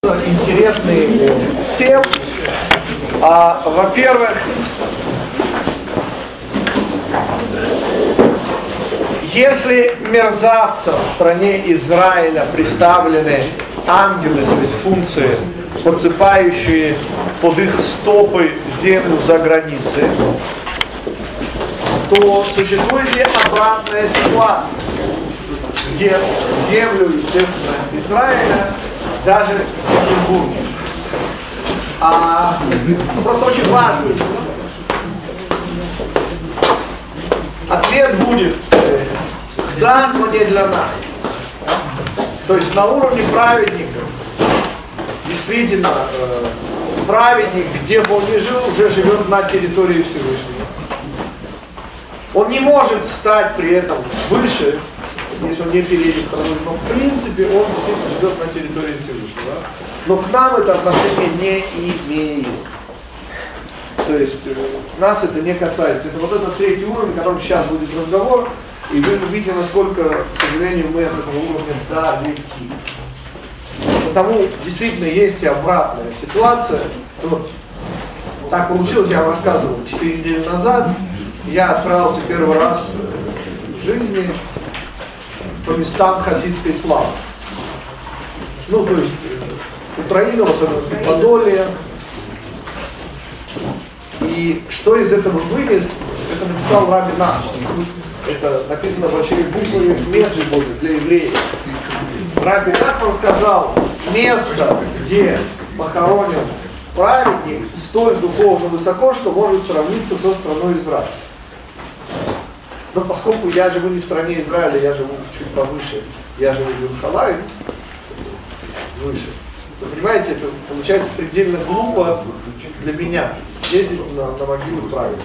Интересный всем. Во-первых, если мерзавцам в стране Израиля представлены ангелы, то есть функции, подсыпающие под их стопы землю за границей, то существует и обратная ситуация, где землю, естественно, Израиля даже не будет. Просто очень важный ответ будет да, но не для нас. То есть на уровне праведников действительно праведник, где бы он ни жил, уже живет на территории Всевышнего. Он не может стать при этом выше, если он не переедет в страну, но в принципе он действительно живет на территории Всевышнего. Но к нам это отношение не имеет. То есть нас это не касается. Это вот этот третий уровень, о котором сейчас будет разговор, и вы увидите, насколько, к сожалению, мы от этого уровня далеки. Потому действительно есть и обратная ситуация. Вот, так получилось, я вам рассказывал 4 недели назад. Я отправился первый раз в жизни по местам хасидской славы. Ну, то есть Украина, в особенности Подолье. И что из этого вынес, это написал Раби Нахман. Это написано большими буквами в Меджиборе для евреев. Раби Нахман сказал, место, где похоронен праведник, столь духовно высоко, что может сравниться со страной Израиля. Но поскольку я живу не в стране Израиля, я живу чуть повыше, я живу в Иерушалайме, выше. Вы понимаете, это получается предельно глупо для меня ездить на могилу праведников.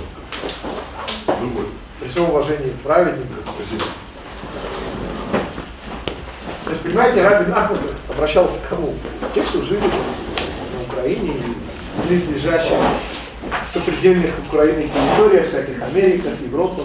При всем уважении к праведникам. То есть, понимаете, Раби Нахман обращался к кому? Те, кто жили на Украине и близлежащих сопредельных Украины территориях, всяких Америках, Европах.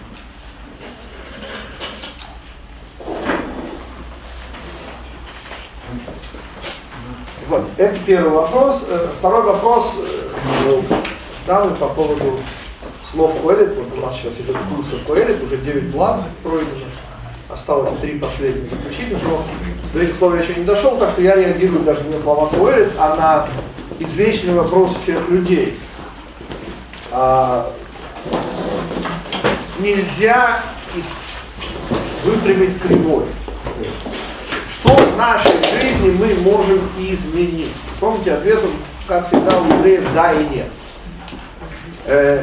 Вот, это первый вопрос. Второй вопрос данный по поводу слов Коэлет. Вот у нас сейчас идет курс Коэлет, уже 9 глав пройдено. Осталось 3 последних заключительных, но до этих слов я еще не дошел, так что я реагирую даже не на слова Коэлет, а на извечный вопрос всех людей. Нельзя выпрямить кривой. Что в нашей жизни мы можем изменить? Помните, ответ, как всегда, у евреев да и нет.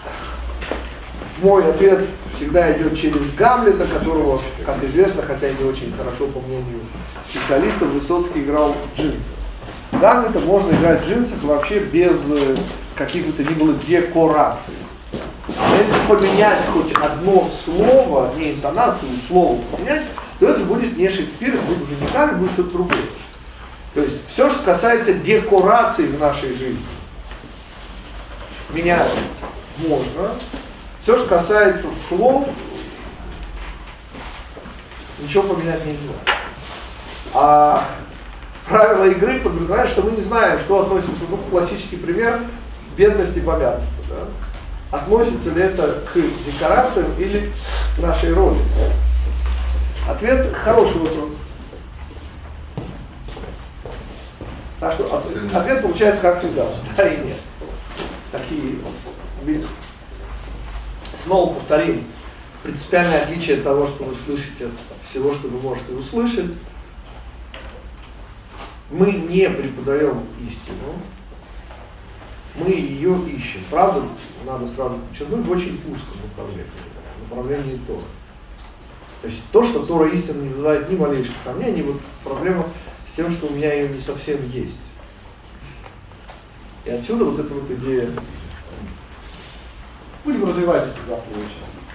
Мой ответ всегда идет через Гамлета, которого, как известно, хотя и не очень хорошо, по мнению специалистов, Высоцкий играл в джинсы. Гамлета можно играть в джинсах вообще без каких бы то ни было декораций. Но если поменять хоть одно слово, не интонацию, слово поменять, то это же будет не Шекспир, это будет уже не Каль, будет что-то другое. То есть все, что касается декораций в нашей жизни, менять можно. Все, что касается слов, ничего поменять нельзя. А правила игры подразумевают, что мы не знаем, что относится, ну, классический пример, бедность и богатство. Да? Относится ли это к декорациям или к нашей роли? Ответ хороший вопрос. Так что ответ получается как всегда, да и нет. Такие, снова повторим, принципиальное отличие от того, что вы слышите от всего, что вы можете услышать. Мы не преподаем истину, мы ее ищем. Правда, надо сразу подчеркнуть, в очень узком направлении Торы. То есть то, что Тора истина не вызывает ни малейших сомнений, вот проблема с тем, что у меня ее не совсем есть. И отсюда вот эта вот идея. Будем развивать это завтра вечером.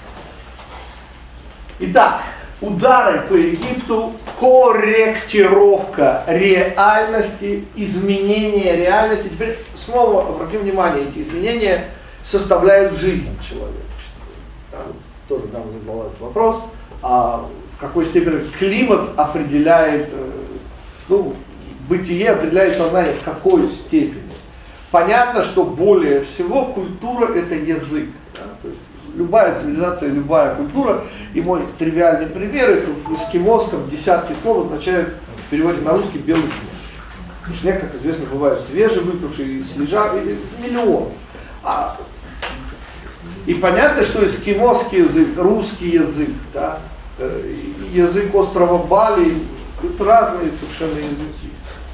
Итак, удары по Египту, корректировка реальности, изменение реальности. Теперь снова обратим внимание, эти изменения составляют жизнь человека. Тоже нам задавал этот вопрос. В какой степени климат определяет, ну, бытие определяет сознание в какой степени. Понятно, что более всего культура это язык. Да? То есть любая цивилизация, любая культура, и мой тривиальный пример, это в эскимосском десятки слов означают в переводе на русский белый снег. Потому что снег, как известно, бывает свежевыпавший, свежий, миллион. И понятно, что эскимосский язык, русский язык, да, язык острова Бали, это разные совершенно языки.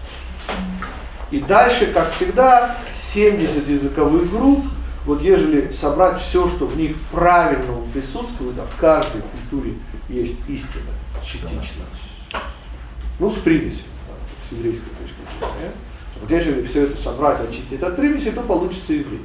И дальше, как всегда, 70 языковых групп, вот ежели собрать все, что в них правильно присутствует, а в каждой культуре есть истина, частично. Ну, с примесью, с еврейской точки зрения. Вот ежели все это собрать, очистить от примеси, то получится еврей.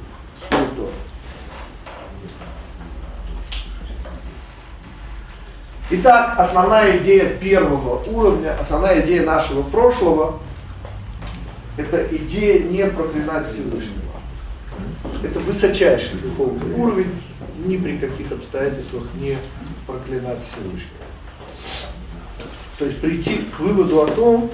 Итак, основная идея первого уровня, основная идея нашего прошлого, это идея не проклинать Всевышнего. Это высочайший духовный уровень, ни при каких обстоятельствах не проклинать Всевышнего. То есть прийти к выводу о том,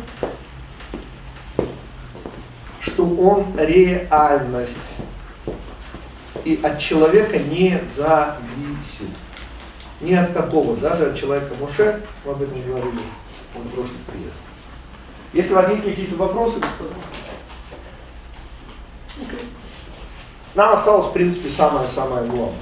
что он реальность и от человека не зависит. Ни от какого, даже от человека Моше, мы об этом говорили, он прошлый приезд. Если возникли какие-то вопросы, господа? Okay. Нам осталось, в принципе, самое главное.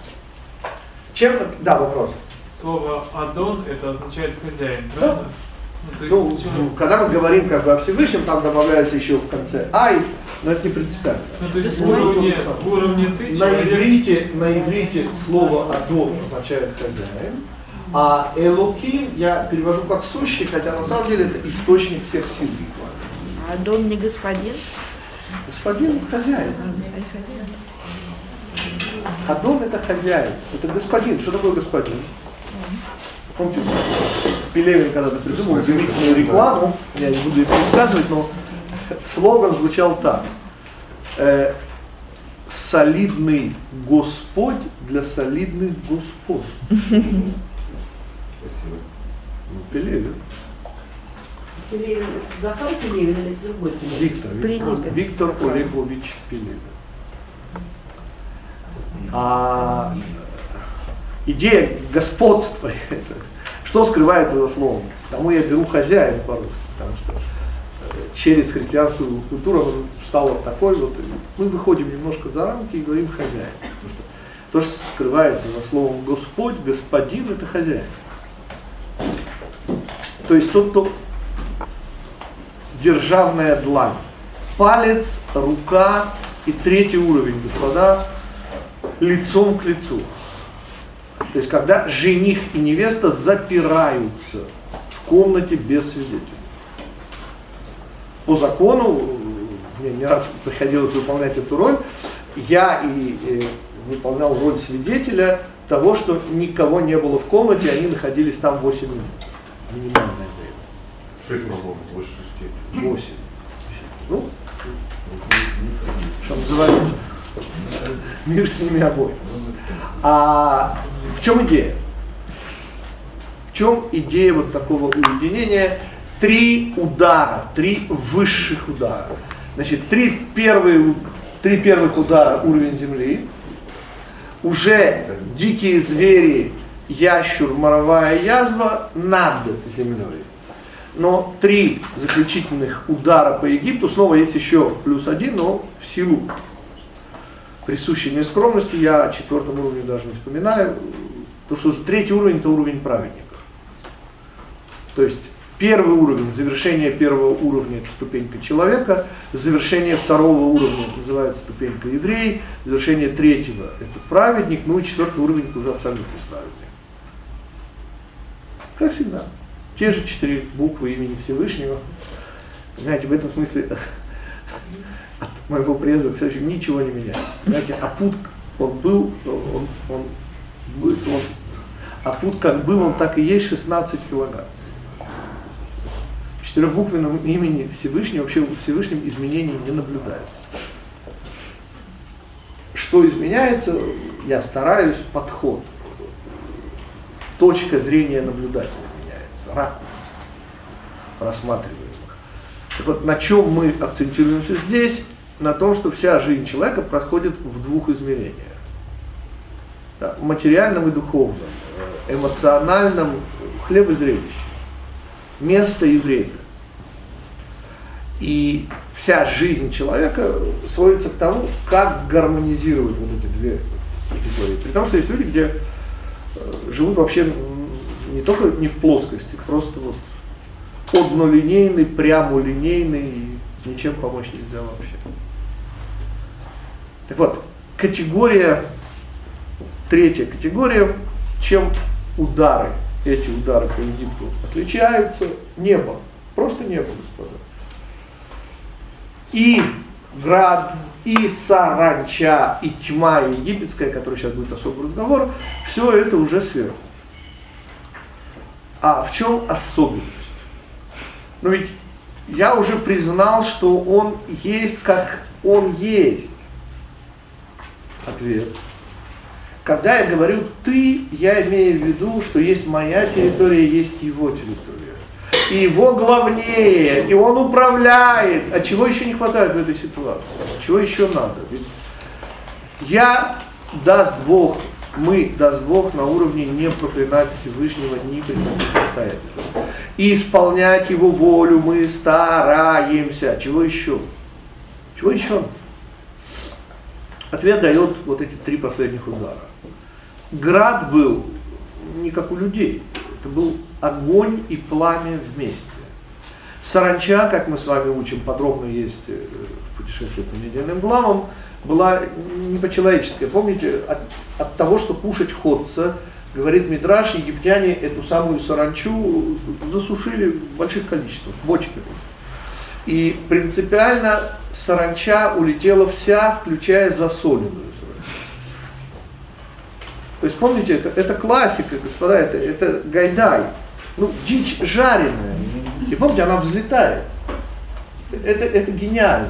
Да, вопрос. Слово «адон» это означает «хозяин», правильно? Да. Когда мы говорим как бы о Всевышнем, там добавляется еще в конце «ай», но это не принципиально. То есть в уровне ты человек... На иврите слово «адон» означает «хозяин», а «элоким» я перевожу как «сущий», хотя на самом деле это источник всех сил. Адон не господин? Господин – хозяин. Адон – это хозяин, это господин. Что такое господин? Помните, Пелевин когда-то придумал удивительную рекламу, я не буду ее пересказывать, но слоган звучал так. Солидный Господь для солидных господ. Пелевин. Пелевин, Захар Пелевин или другой Пелевин? Виктор Олегович Пелевин. Идея господства, что скрывается за словом? Потому я беру хозяин по-русски, потому что через христианскую культуру она стала такой вот. Мы выходим немножко за рамки и говорим хозяин. Потому что то, что скрывается за словом Господь, господин, это хозяин. То есть тот, кто державная длань. Палец, рука и третий уровень, господа, лицом к лицу. То есть когда жених и невеста запираются в комнате без свидетелей. По закону, мне не раз приходилось выполнять эту роль, я выполнял роль свидетеля того, что никого не было в комнате, они находились там 8 минут. Минимальное время. 6 могло быть, 8. 8. Ну, что называется, мир с ними обоим. А в чем идея? В чем идея вот такого уединения? 3 удара, 3 высших удара. Значит, 3 первых удара уровень земли. Уже дикие звери, ящур, моровая язва над землей. Но 3 заключительных удара по Египту, снова есть еще +1, но в силу присущей мне скромности я о 4-м уровне даже не вспоминаю, потому что 3-й уровень это уровень праведников. То есть первый уровень, завершение первого уровня это ступенька человека, завершение 2-го уровня это называется ступенька еврей, завершение 3-го это праведник, ну и 4-й уровень это уже абсолютно праведник. Как всегда. Те же 4 буквы имени Всевышнего. Знаете, в этом смысле от моего приезда, к сожалению, ничего не меняется. Знаете, а путь а путь как был, он так и есть 16 килограмм. В 4-буквенном имени Всевышнего вообще в Всевышнем изменений не наблюдается. Что изменяется, я стараюсь, подход. Точка зрения наблюдателя меняется, ракурс рассматриваемых. Так вот, на чем мы акцентируемся здесь? На том, что вся жизнь человека происходит в двух измерениях. Да, материальном и духовном, эмоциональном, хлеб и зрелище, место и время. И вся жизнь человека сводится к тому, как гармонизировать вот эти две категории. При том, что есть люди, где живут вообще не только не в плоскости, просто вот однолинейный, прямолинейный, и ничем помочь нельзя вообще. Так вот, третья категория, чем удары, эти удары по Египту отличаются, небо, просто небо, господа. И град, и саранча, и тьма египетская, которая сейчас будет особый разговор, все это уже сверху. А в чем особенность? Ну ведь я уже признал, что он есть, как он есть. Ответ. Когда я говорю «ты», я имею в виду, что есть моя территория, есть его территория. И его главнее, и он управляет. А чего еще не хватает в этой ситуации? Чего еще надо? Ведь я, даст Бог, мы, даст Бог, на уровне не проклинать Всевышнего ни при каких обстоятельствах. И исполнять его волю мы стараемся. Чего еще? Чего еще? Ответ дает вот эти 3 последних удара. Град был не как у людей. Это был огонь и пламя вместе. Саранча, как мы с вами учим, подробно есть в путешествии по недельным главам, была не по-человечески. Помните, от того, что кушать ходца, говорит Мидраш, египтяне эту самую саранчу засушили в больших количествах, бочками. И принципиально саранча улетела вся, включая засоленную саранчу. То есть помните, это классика, господа, это гайдай. Ну, дичь жареная. И помните, она взлетает. Это гениально.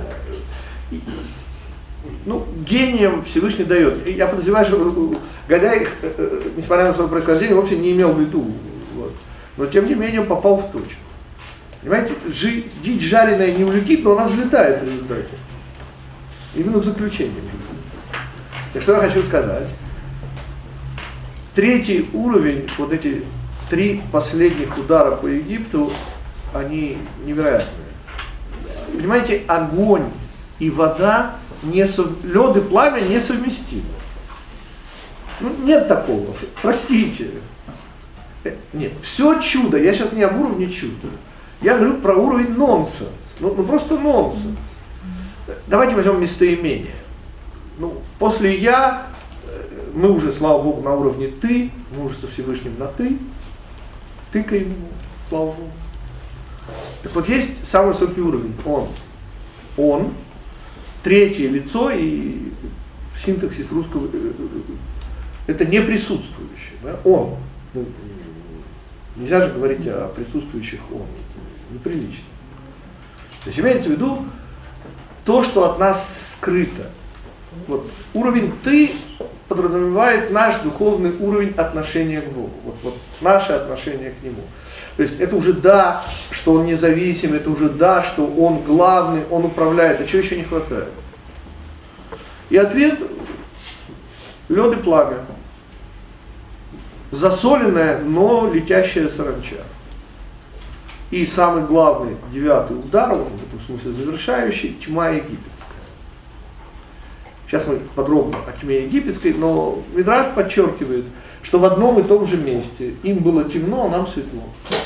Ну, гением Всевышний дает. Я подозреваю, что Гайдай, несмотря на свое происхождение, вовсе не имел в виду. Вот. Но тем не менее попал в точку. Понимаете, дичь жареная не улетит, но она взлетает в результате. Именно в заключении. Так что я хочу сказать. 3-й уровень, вот эти 3 последних удара по Египту, они невероятные. Понимаете, огонь и вода, лед и пламя несовместимы. Ну, нет такого, простите. Нет, все чудо, я сейчас не об уровне чуда. Я говорю про уровень нонсенс. Ну просто нонсенс. Давайте возьмем местоимение. Ну, после я, мы уже, слава Богу, на уровне ты, мы уже со Всевышним на ты, тыкаем ему, слава Богу. Так вот есть самый высокий уровень, он, 3-е лицо, и синтаксис русского, это не присутствующий, да? Он. Ну, нельзя же говорить о присутствующих он, это неприлично. То есть имеется в виду то, что от нас скрыто. Вот. Уровень ты подразумевает наш духовный уровень отношения к Богу. Вот наше отношение к Нему. То есть это уже да, что Он независим, это уже да, что Он главный, Он управляет. А чего еще не хватает? И ответ — лед и пламя. Засоленная, но летящая саранча. И самый главный 9-й удар, в этом смысле завершающий, тьма египетская. Сейчас мы подробно о тьме египетской, но Мидраш подчеркивает, что в одном и том же месте им было темно, а нам светло.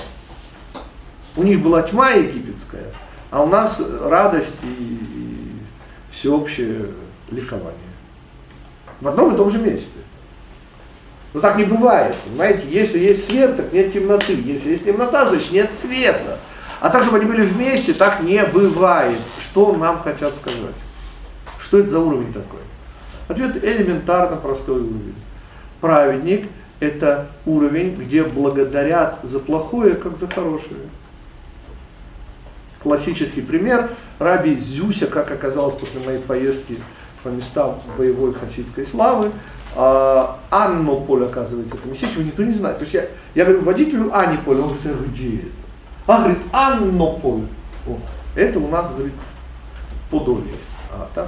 У них была тьма египетская, а у нас радость и всеобщее ликование. В одном и том же месте. Но так не бывает, понимаете? Если есть свет, так нет темноты. Если есть темнота, значит нет света. А так, чтобы они были вместе, так не бывает. Что нам хотят сказать? Что это за уровень такой? Ответ элементарно простой уровень. Праведник — это уровень, где благодарят за плохое, как за хорошее. Классический пример. Раби Зюся, как оказалось после моей поездки по местам боевой хасидской славы, Аннополь, оказывается, это местечко, его никто не знает. То есть я говорю водителю Аниполь, он говорит, а где это? А говорит, Аннополь. Это у нас, говорит, подолье. А так,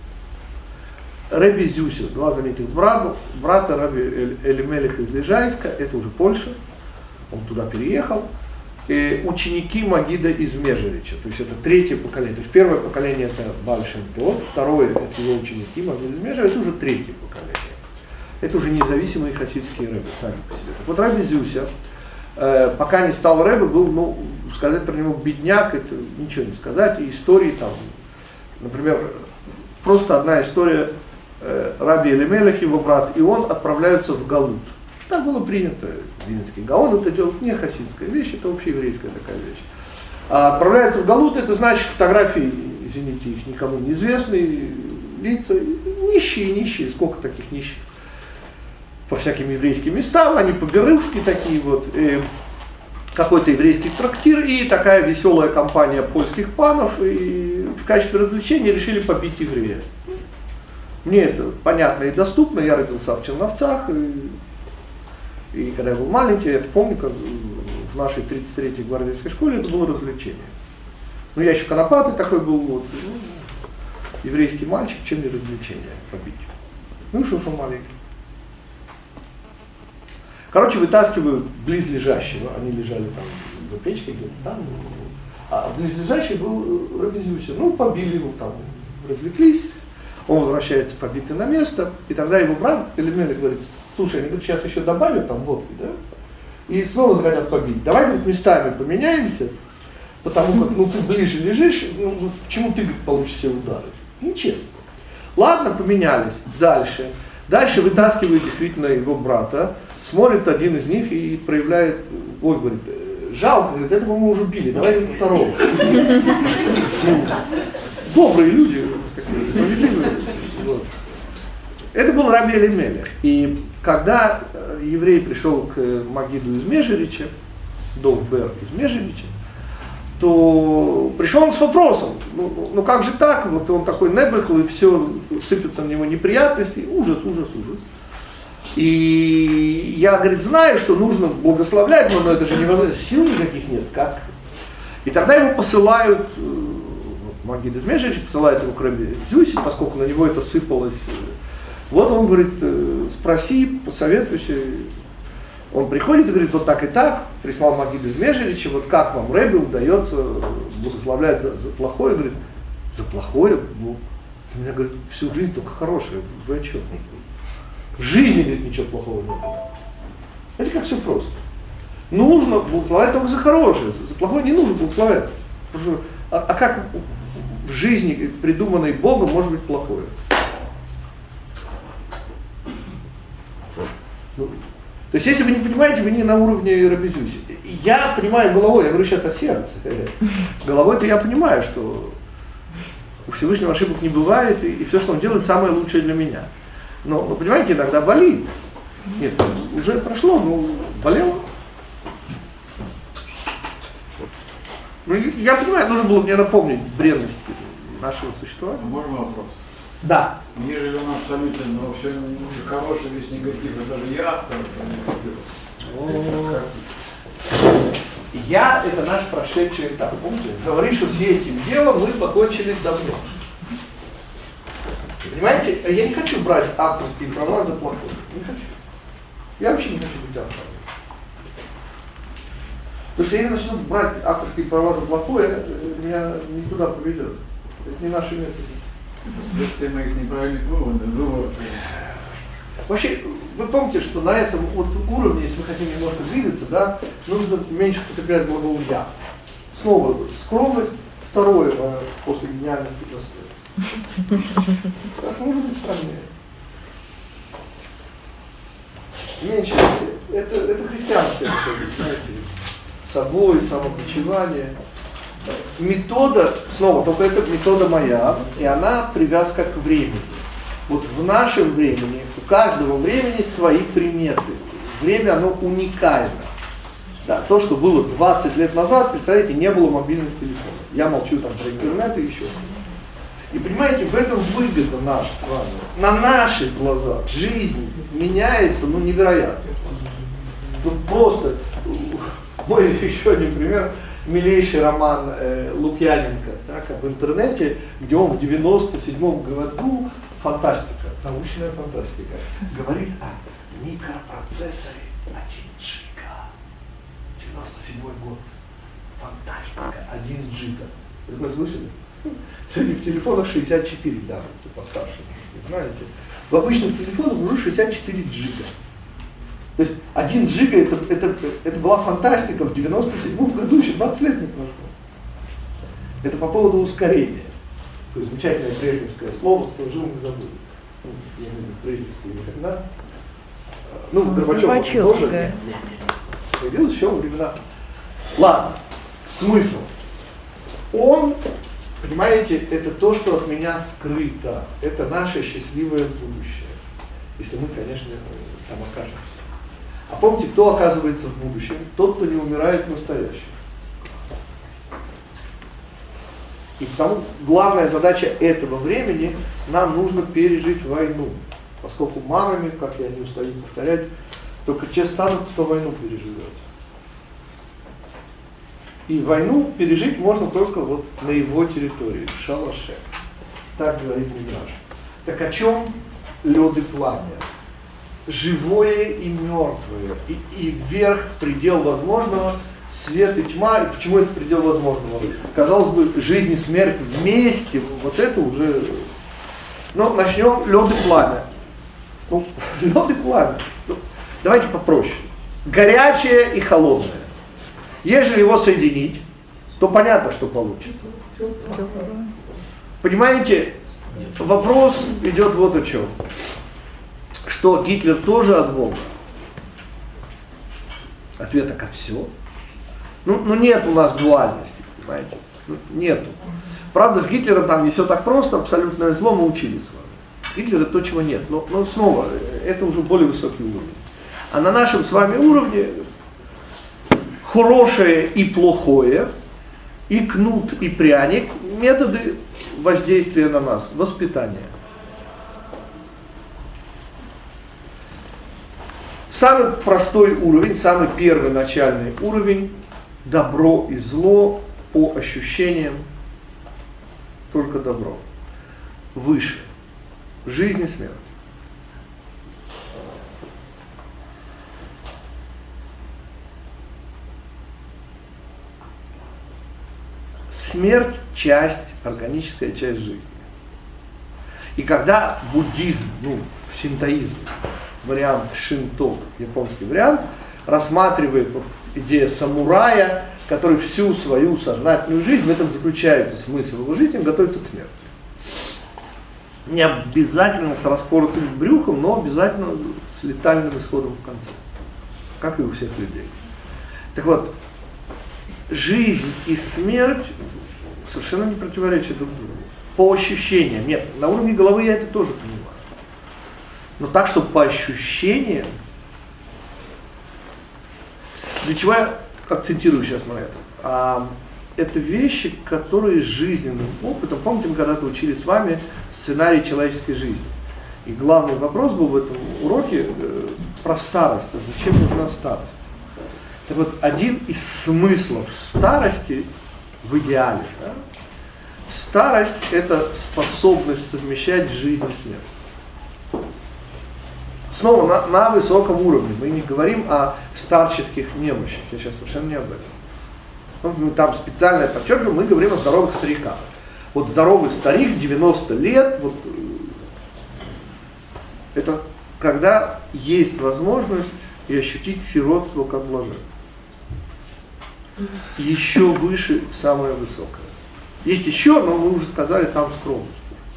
Ребби Зюся, два знаменитых брата Рабби Элимелех из Лежайска, это уже Польша, он туда переехал. И ученики Магида из Межерича, то есть это третье поколение. То есть первое поколение это Бааль Шем Тов, второе это его ученики Магида из Межерича, это уже третье поколение. Это уже независимые хасидские рэбби сами по себе. Так вот Рабби Зюся, пока не стал рэбби, был, ну, сказать про него бедняк, это ничего не сказать. И истории там, например, просто одна история, Рабби Элимелех, его брат, и он отправляются в Галут. Так было принято, Винницкий Гаон это делает, не хасидская вещь, это общееврейская такая вещь. А отправляется в Галут, это значит фотографии, извините, их никому не известные, лица, нищие, сколько таких нищих по всяким еврейским местам, они по-берылски такие вот, какой-то еврейский трактир и такая веселая компания польских панов, и в качестве развлечения решили побить еврея. Мне это понятно и доступно, я родился в Черновцах, и когда я был маленький, я помню, как в нашей 33-й гвардейской школе это было развлечение. Ну я еще конопатый такой был, вот, ну, еврейский мальчик, чем не развлечение побить. Ну и что маленький. Короче, вытаскивают близлежащего, они лежали там за печкой где-то там, а близлежащий был Рабби Зюся. Ну, побили его там, развлеклись, он возвращается побитый на место, и тогда его брат Элимелех говорит: слушай, они говорят, сейчас еще добавят там водки, да? И снова захотят побить. Давай, говорит, местами поменяемся, потому как, ну, ты ближе лежишь, ну, почему ты, говорит, получишь все удары? Нечестно. Ладно, поменялись. Дальше вытаскивают действительно его брата, смотрит один из них и проявляет, ой, говорит, жалко, говорит, этого мы уже били, давай второго. Добрые люди, справедливые. Вот. Это был Рабби Элимелех. И когда еврей пришел к Магиду из Межерича, Довбер из Межерича, то пришел он с вопросом, ну как же так, вот он такой небехл, и все сыпется на него неприятности, ужас. И я, говорит, знаю, что нужно благословлять, но это же невозможно, сил никаких нет, как? И тогда его посылают, Магид из Межерича посылает его к Рабби Зюсе, поскольку на него это сыпалось. Вот он говорит, спроси, посоветуйся. Он приходит и говорит, вот так и так, прислал Магид из Межерича, вот как вам, Ребби, удается благословлять за плохое? Говорит, за плохое? Ну, у меня, говорит, всю жизнь только хорошее. Вы о чем? В жизни, говорит, ничего плохого не было. Знаете, как все просто. Нужно благословлять только за хорошее, за плохое не нужно благословлять. Потому что, а как в жизни, придуманной Богом, может быть плохое? То есть, если вы не понимаете, вы не на уровне Рабби Зюси. Я понимаю головой, я говорю сейчас о сердце. Головой-то я понимаю, что у Всевышнего ошибок не бывает, и все, что он делает, самое лучшее для меня. Но, вы понимаете, иногда болит. Нет, уже прошло, но болело. Ну, я понимаю, нужно было мне напомнить бренности нашего существования. Можно вопрос? Да. Мы живем абсолютно, но все хорошее, весь негатив, это же я автор этого негатива. Я это наш прошедший этап. Помните? Говоришь, что с этим делом мы покончили давно. Понимаете, я не хочу брать авторские права за плохое. Не хочу. Я вообще не хочу быть автором. Потому что если я начну брать авторские права за плохое, меня не туда поведет. Это не наши методы. Это следствие моих неправильных выводов. Вообще, вы помните, что на этом вот уровне, если мы хотим немножко двигаться, да, нужно меньше употреблять глагол «я». Снова скромность, второе после гениальности достоинства. Так может быть страннее. Меньше. Это христианское, знаете, собой, самобичевание. Метода, снова, только это метода моя, и она привязка к времени. Вот в нашем времени, у каждого времени свои приметы. Время, оно уникально. Да, то, что было 20 лет назад, представляете, не было мобильных телефонов. Я молчу там про интернет и еще. И понимаете, в этом выгода наша с вами. На наших глазах жизнь меняется, ну, невероятно. Тут просто, мой еще один пример. милейший роман Лукьяненко, так, об интернете, где он в 97-м году, фантастика, научная фантастика, говорит о микропроцессоре 1 джига. 97-й год. Фантастика, 1 джига. Вы слышали? Сегодня в телефонах 64, да, кто постарше, не знаете. В обычных телефонах уже 64 джига. То есть 1 джига это была фантастика в 97 году, еще 20 лет не прошло. Это по поводу ускорения. То есть замечательное брежневское слово, кто жил, не забыл. Ну, я не знаю, брежневское или когда. Ну, Горбачев тоже. Появилось еще во времена. Ладно, смысл. Он, понимаете, это то, что от меня скрыто. Это наше счастливое будущее. Если мы, конечно, там окажемся. А помните, кто оказывается в будущем? Тот, кто не умирает в настоящем. И потому главная задача этого времени, нам нужно пережить войну. Поскольку мамами, как я не устаю повторять, только те станут, кто войну переживет. И войну пережить можно только вот на его территории, в шалаше. Так говорит Мидраш. Так о чем лед и пламя? Живое и мертвое. И вверх предел возможного, свет и тьма. И почему это предел возможного? Казалось бы, жизнь и смерть вместе, вот это уже... Ну, начнем лед и пламя. Ну, лед и пламя. Ну, давайте попроще. Горячее и холодное. Если его соединить, то понятно, что получится. Понимаете, вопрос идет вот о чем. Что Гитлер тоже от Бога? Ответ, так, а все? Ну нет у нас дуальности, понимаете? Нету. Правда, с Гитлером там не все так просто, абсолютное зло мы учили с вами. Гитлер это то, чего нет. Но снова, это уже более высокий уровень. А на нашем с вами уровне хорошее и плохое, и кнут, и пряник, методы воздействия на нас, воспитания. Самый простой уровень, самый первый начальный уровень, добро и зло по ощущениям, только добро. Выше. Жизнь и смерть. Смерть – часть, органическая часть жизни. И когда буддизм, в синтоизме, вариант шинто, японский вариант, рассматривает идею самурая, который всю свою сознательную жизнь, в этом заключается смысл его жизни, он готовится к смерти. Не обязательно с распоротым брюхом, но обязательно с летальным исходом в конце. Как и у всех людей. Так вот, жизнь и смерть совершенно не противоречат друг другу. По ощущениям. Нет, на уровне головы я это тоже понимаю. Но так, чтобы по ощущениям. Для чего я акцентирую сейчас на этом? Это вещи, которые с жизненным опытом. Помните, мы когда-то учили с вами сценарий человеческой жизни. И главный вопрос был в этом уроке про старость. А зачем нужна старость? Так вот, один из смыслов старости в идеале. Да? Старость – это способность совмещать жизнь и смерть. Снова на высоком уровне. Мы не говорим о старческих немощах. Я сейчас совершенно не об этом. Мы там специально подчеркиваем, мы говорим о здоровых стариках. Вот здоровый старик, 90 лет, вот, это когда есть возможность и ощутить сиротство как блаженство. Еще выше самое высокое. Есть еще, но мы уже сказали, там скромность.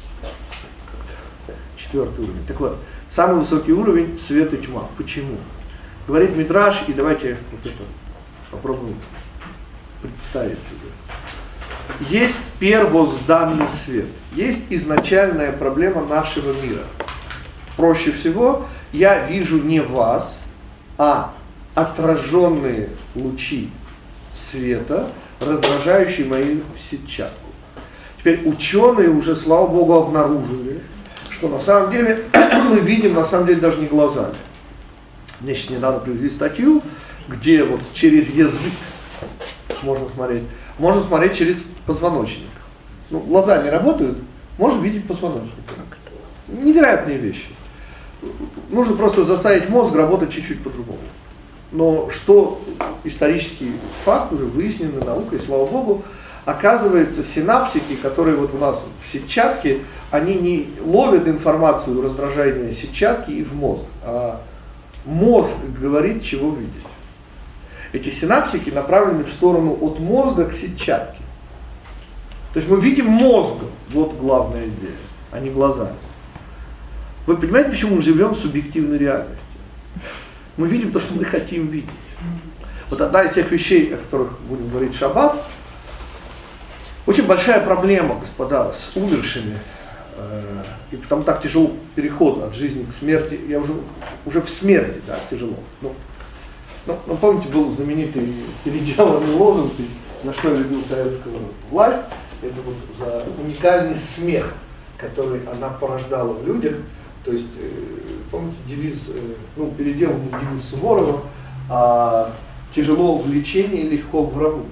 4-й уровень. Так вот, самый высокий уровень — свет и тьма. Почему? Говорит Мидраш, и давайте вот это попробуем представить себе. Есть первозданный свет. Есть изначальная проблема нашего мира. Проще всего я вижу не вас, а отраженные лучи света, раздражающие мою сетчатку. Теперь ученые уже, слава богу, обнаружили, что на самом деле мы видим, на самом деле, даже не глазами. Мне сейчас недавно привезли статью, где вот через язык можно смотреть? Можно смотреть через позвоночник. Ну, глаза не работают, можно видеть позвоночник. Невероятные вещи. Нужно просто заставить мозг работать чуть-чуть по-другому. Но что исторический факт, уже выясненный наукой, слава богу, оказывается, синапсики, которые вот у нас в сетчатке, они не ловят информацию раздражения сетчатки и в мозг, а мозг говорит, чего видеть. Эти синапсики направлены в сторону от мозга к сетчатке. То есть мы видим мозгом, вот главная идея, а не глазами. Вы понимаете, почему мы живем в субъективной реальности? Мы видим то, что мы хотим видеть. Вот одна из тех вещей, о которых будем говорить в шаббат, очень большая проблема, господа, с умершими. И потому так тяжело переход от жизни к смерти. Я уже в смерти, да, тяжело. Ну, помните, был знаменитый переделанный лозунг, за что я любил советскую власть, это вот за уникальный смех, который она порождала в людях. То есть, помните, девиз, переделанный девиз Суворова, тяжело в лечении, легко в врагу.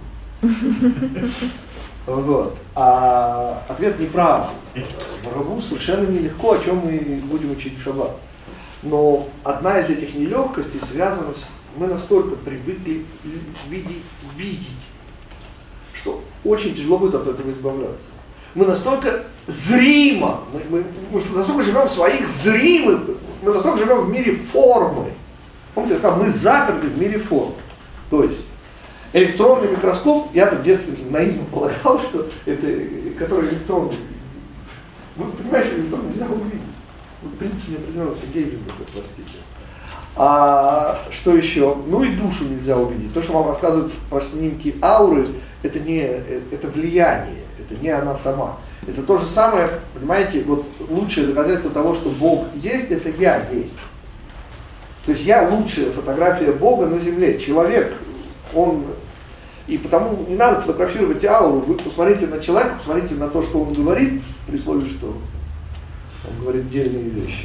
Вот. А ответ неправильный. Врагу совершенно нелегко, о чем мы будем учить в шаббат. Но одна из этих нелегкостей связана с... Мы настолько привыкли видеть, что очень тяжело будет от этого избавляться. Мы настолько зримо, мы настолько живем в своих зримых, мы настолько живем в мире формы. Помните, я сказал, мы заперты в мире формы. То есть электронный микроскоп, я-то в детстве наивно полагал, что это, который электронный. Вы понимаете, что электрон нельзя увидеть. В принципе, неопределенного Гейзенберга, простите. А что еще? Ну и душу нельзя увидеть. То, что вам рассказывают про снимки ауры, это влияние, это не она сама. Это то же самое, понимаете, вот лучшее доказательство того, что Бог есть, это я есть. То есть я лучшая фотография Бога на земле. Человек, он... И потому не надо фотографировать ауру, вы посмотрите на человека, посмотрите на то, что он говорит, при условии, что он говорит дельные вещи.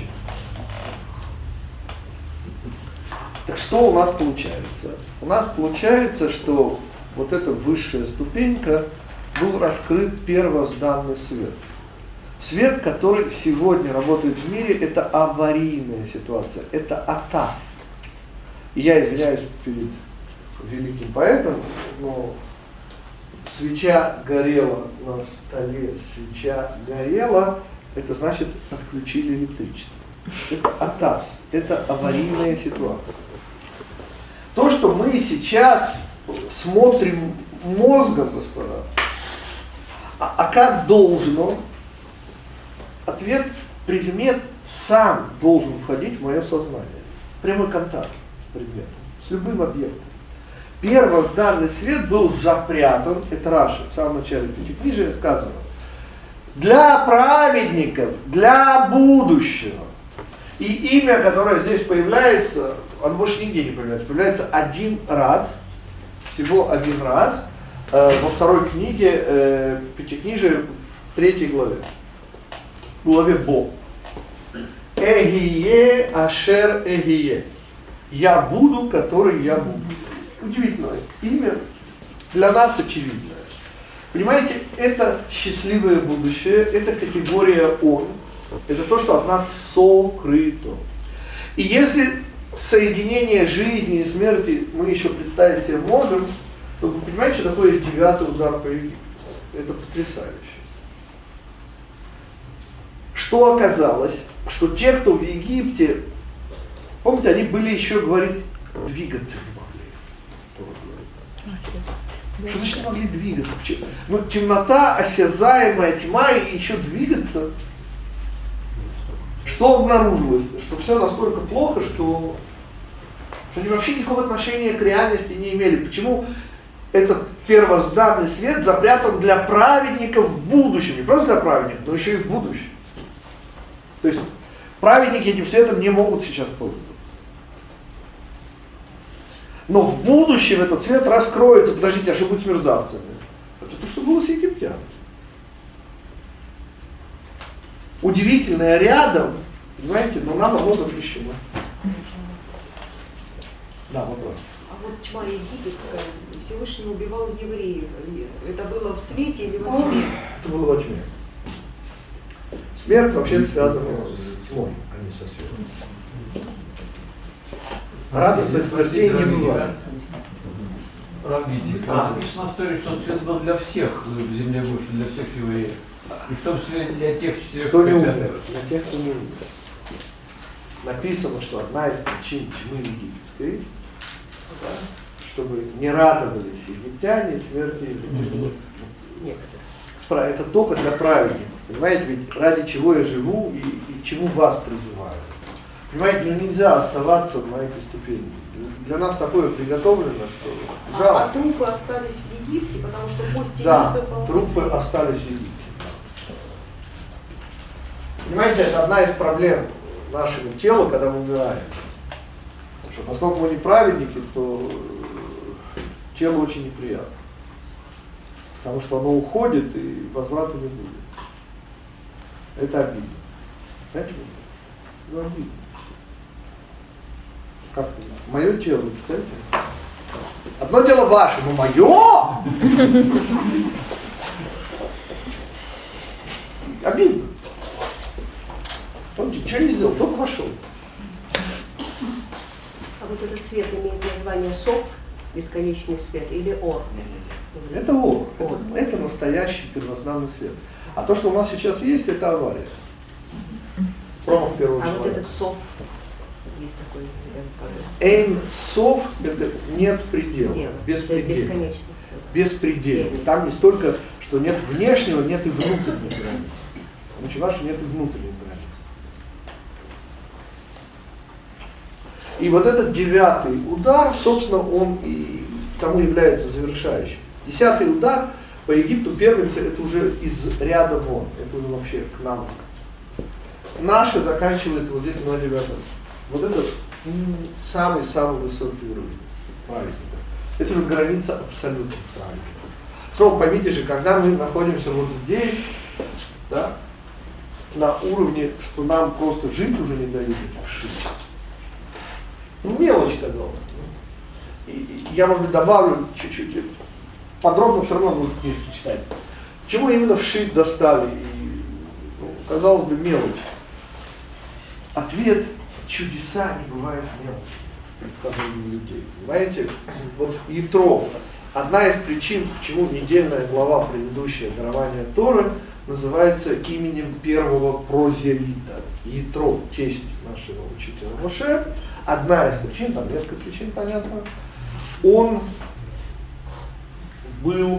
Так что у нас получается? У нас получается, что вот эта высшая ступенька, был раскрыт первозданный свет. Свет, который сегодня работает в мире, это аварийная ситуация, это атас. И я извиняюсь перед великим поэтом, но свеча горела на столе, свеча горела, это значит отключили электричество. Это атас, это аварийная ситуация. То, что мы сейчас смотрим мозгом, господа, а как должно? Ответ: предмет сам должен входить в мое сознание. Прямой контакт с предметом, с любым объектом. Первозданный свет был запрятан, это Раши, в самом начале Пятикнижия сказано, для праведников, для будущего. И имя, которое здесь появляется, оно больше нигде не появляется один раз, всего один раз, во второй книге Пятикнижия, в 3 главе, в главе Бо. Эгие ашер эгие. Я буду, который я буду. Удивительное имя, для нас очевидное. Понимаете, это счастливое будущее, это категория «он», это то, что от нас сокрыто. И если соединение жизни и смерти мы еще представить себе можем, то вы понимаете, что такое 9-й удар по Египту? Это потрясающе. Что оказалось? Что те, кто в Египте, помните, они были еще, говорит, двигаться не могли. Что значит не могли двигаться? Ну, темнота, осязаемая тьма, и еще двигаться. Что обнаружилось? Что все настолько плохо, что они вообще никакого отношения к реальности не имели. Почему этот первозданный свет запрятан для праведников в будущем? Не просто для праведников, но еще и в будущем. То есть праведники этим светом не могут сейчас пользоваться. Но в будущем этот свет раскроется. Подождите, а что будет с мерзавцами? Это то, что было с египтянами. Удивительное рядом, понимаете, но нам оно запрещено. Да, вопрос. А вот тьма египетская, Всевышний убивал евреев. Это было в свете или во тьме? Это было во тьме. Смерть вообще связана с тьмой, а не со светом. Радостных смертей не бывает. Раввитик. Написано в истории, что свет был для всех в земле больше, для всех евреев. И в том числе для тех 4 Кто не умер, для тех, кто не умер. Написано, что одна из причин тьмы египетской, да, чтобы не радовались египтяне смерти некоторых. Это только для праведников. Понимаете, ведь ради чего я живу и к чему вас призываю. Понимаете, нельзя оставаться на этой ступени. Для нас такое приготовлено, что жалко. А трупы остались в Египте, потому что кости да, не совпали. Трупы остались в Египте. Понимаете, это одна из проблем нашего тела, когда мы умираем. Потому что поскольку мы не праведники, то тело очень неприятно. Потому что оно уходит и возврата не будет. Это обидно. Знаете, ну обидно. Как мое тело, вы представляете? Одно дело ваше, но мое! Обидно. Он ничего не сделал, только вошел. А вот этот свет имеет название Соф, бесконечный свет, или Ор? Это Ор. Это настоящий первозданный свет. А то, что у нас сейчас есть, это авария. Промах первого человека. Вот этот Соф, есть такой. Эйн Соф, это нет предела, беспредельный. Беспредельный. Там не столько, что нет внешнего, нет и внутренней границы. Очень важно, что нет и внутренней границы. И вот этот 9-й удар, собственно, он и тому является завершающим. 10-й удар по Египту первенцы, это уже из ряда вон, это уже вообще к нам. Наше заканчивается вот здесь на 9-м. Вот это самый-самый высокий уровень праведника. Это уже граница абсолютных праведников. Снова поймите же, когда мы находимся вот здесь, да, на уровне, что нам просто жить уже не дают этих шишек. Ну, мелочь, казалось. И я, может быть, добавлю чуть-чуть, подробно все равно нужно книжки читать. Почему именно вшить достали? И, ну, казалось бы, мелочь. Ответ: чудеса не бывают мелочи в представлении людей. Понимаете, вот Ятро, одна из причин, почему недельная глава предыдущая дарования Торы называется именем первого прозелита. Ятро, честь нашего учителя Моше. Одна из причин, там несколько причин, понятно. Он был